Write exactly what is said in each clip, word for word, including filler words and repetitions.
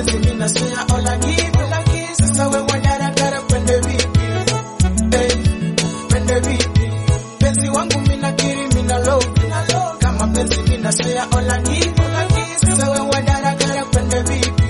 penzi mina swear all I give, all I give. Sasa we wadara gara pende vipi? Hey, pende vipi? Penzi wangu mina kiri mina love, mina love. Kama penzi mina swear all I give, all I give. Sasa we wadara gara pende vipi?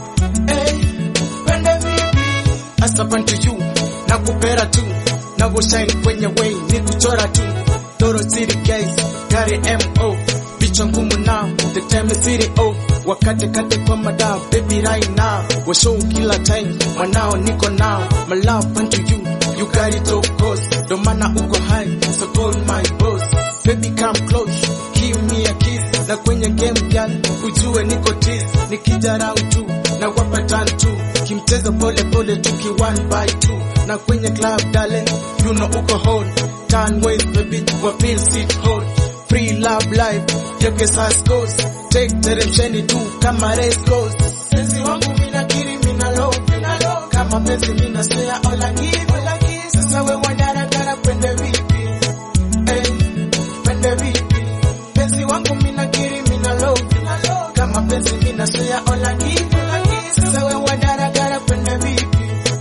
Hey, pende vipi? Asapan to you, nakupera tu, na go shine kwenye way, ni kuchora tu. Toro City guys, gari M O, bicho ngumu now, the time is city off. Wakate kate kwa madao, baby right now. We show kila time, mwanao niko now. My love unto you, you got it of course. Don't mana uko high, so call my boss. Baby come close, give me a kiss. Na kwenye game girl, ujue niko tease. Nikija round two, na wapa turn two. Kimcheza pole pole tuki one by two. Na kwenye club darling, you know uko hold. Turn ways baby, wa feel sit hold. Free love life, yoke sas goes. Take teremsheni tu kama race goes. Penzi wangu mina kiri mina love, mina love. Kama penzi mina swear all I give, all I give. Sasa we wadara gara pende vipi? Hey, pende vipi? Penzi wangu mina kiri mina love, mina love. Kama penzi mina swear all I give, all I give. Sasa we wadara gara pende vipi?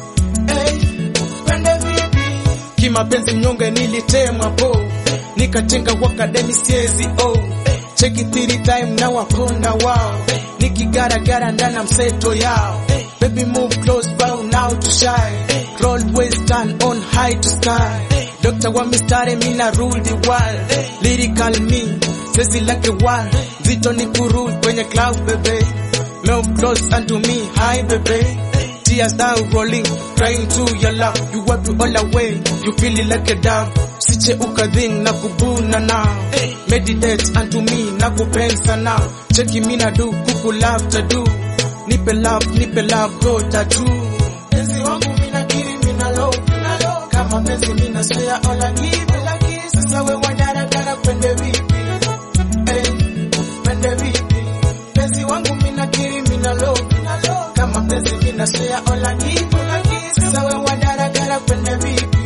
Hey, pende vipi? Kima penzi mnyonge nilitema po. Nikatenga wakademi siezi oh. Check it three time na wakonda wow. Nikigara gara ndana mseto yao. Baby move close bow now to shine. Roll waist turn on high to sky. Doctor wa mistare mina rule the world. Lyrical me sezi like a wall. Zito ni kurule kwenye cloud baby. Move close unto me high baby. Tears down rolling, crying to your love. You wipe it all away, you feel it like a dove. Siche ukadhing na kubuna now. Meditate unto me na kupensa now. Cheki mina do, kuku love to do. Nipe love, nipe love, go tattoo. Penzi wangu mina kiri mina love, mina love. Kama penzi mina swear all I give, all I give. Sasa we wadara gara pende vipi? Hey, pende vipi? Penzi wangu mina kiri mina love, mina love. Kama penzi mina swear all I give, all I give. Sasa we wadara gara pende vipi?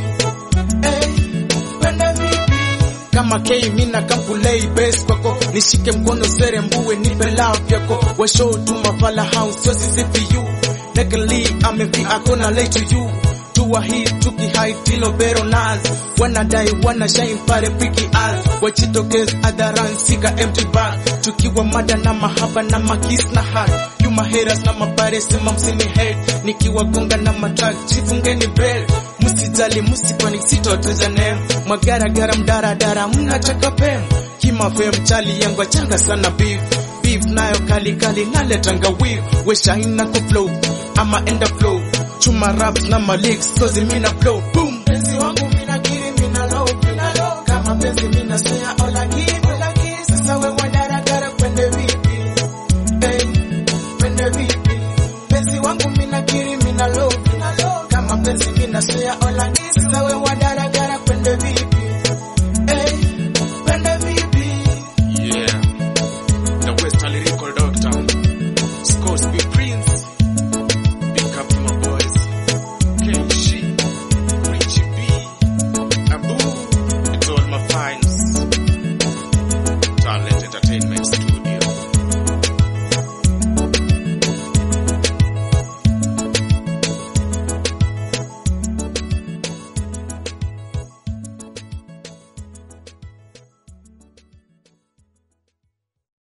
Hey, pende vipi? Kama K mina kampulei base kwako. Nishike mkono sere mbuwe nipe love yako. We show to mafala house so sisi for you. Legally I'm a V I gonna lay to you. To a hit tuki high tilo bero naz. Wanna die wanna shine pare piki as. Wachitokez adharan sika empty bag. Tukiwa mada na mahaba na makis na heart. You my haters na mabare sema msini head. Nikiwa gonga na matrack chifungeni bell. Musijali musipani sitotoza name. Magara gara mdara dara muna chaka pem. Kima fem chali yangu changa sana beef. Beef nayo kali kali naletanga weave. We shine na kuflow, ama enda flow. Chuma raps na maliks kozi mina flow. Boom. Penzi wangu mina kiri mina love, mina love. Kama penzi mina swear all I give, all I give. Sasa we wadara gara pende vipi? Hey, pende vipi? Penzi wangu mina kiri mina love, mina love. Kama penzi mina swear all